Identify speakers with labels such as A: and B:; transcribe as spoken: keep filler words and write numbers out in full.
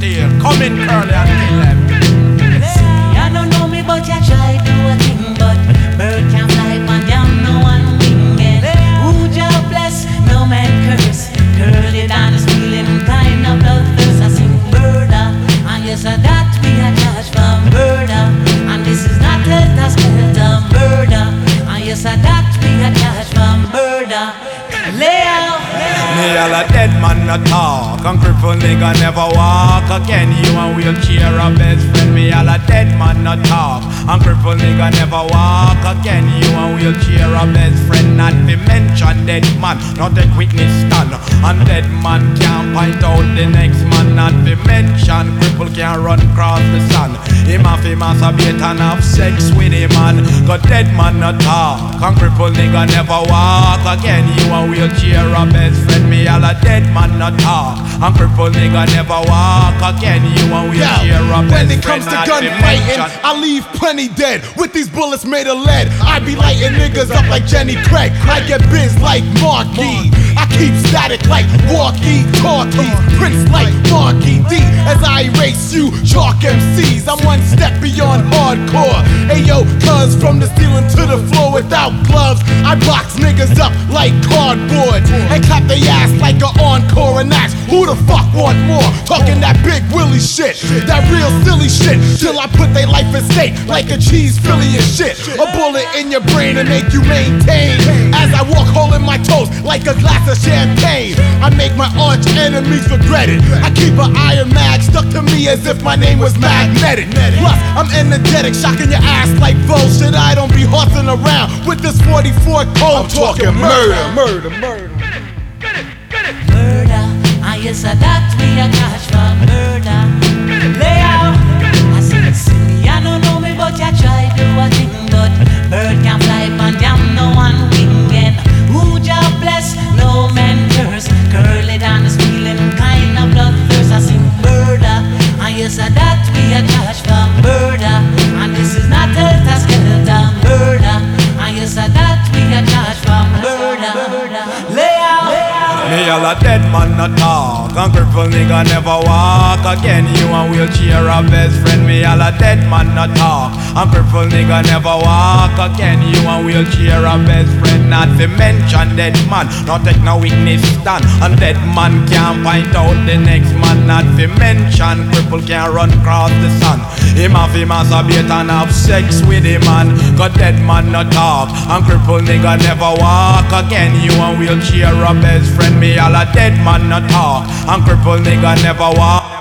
A: steel. Come in, Curly, and kill them.
B: See, I don't know me, but you try do a thing, but bird can't fly on down no one wing. Who just bless, no man curse. Curly down is feeling kind of bloodthirst. I sing murder, and yes, uh, that we are charged for murder. And this is not a skelter murder. And yes, uh, that we are charged for murder. Lay out.
A: Me all a dead man no talk, and cripple nigga never walk again. You a wheelchair a best friend. Me all a dead man no talk, and cripple nigga never walk again. You a wheelchair a best friend. Not be mention dead man, not take witness stand. And dead man can't point out the next man. Not be mention cripple can't run across the sun. Him a fi masturbate and have sex with him man. Got dead man no talk, and cripple nigga never walk again. You a wheelchair a best friend. Me all a dead man no talk, and cripple nigga never walk again. You a wheelchair a best friend.
C: When it comes to gunfighting, I leave plenty dead. With these bullets made of lead, I be lighting niggas up like Jenny Craig. I get biz like Marquis. I keep static like walkie-talkie. Prince like Marquis D. As I erase you, chalk M Cs. I'm one step beyond hardcore. Ayo, cuz from the ceiling to the floor without gloves, I box niggas up like cardboard and clap their ass like an encore and ask, who the fuck want more? Talking that big willy shit, that real silly shit, till I put their life at stake like a cheese Philly and shit. A bullet in your brain to make you maintain. As I walk holding my toes like a glass of champagne, I make my arch enemies regret it. I keep an iron mag stuck to me as if my name was magnetic. Plus, I'm energetic, shocking your ass like bullshit. I don't be horsing around with this forty-four cold. I'm talking murder, murder, murder.
B: Murder, and yes, uh, that we are catch for murder. Lay out. I say, silly, I don't know me, but you try do a thing, but bird can fly on damn no one winging. Who just bless, no man curse. Curly down is feeling kind of bloodthirst. I sing murder, and yes, uh, that we are catch for murder. And this is not a skeleton murder. And yes, uh, that we are catch for murder. Lay out.
A: Me all a dead man no talk, and cripple nigga never walk again. You a wheelchair a best friend. Me all a dead man no talk, and cripple nigga never walk again. You a wheelchair a best friend. Not to mention dead man, not take no witness stand. And dead man can't point out the next man. Not to mention cripple can't run across the sun. Him a fi masturbate and have sex with him man. Got dead man no talk, and cripple nigga never walk again. You a wheelchair a best friend. Me all a dead man no talk, and cripple nigga never walk.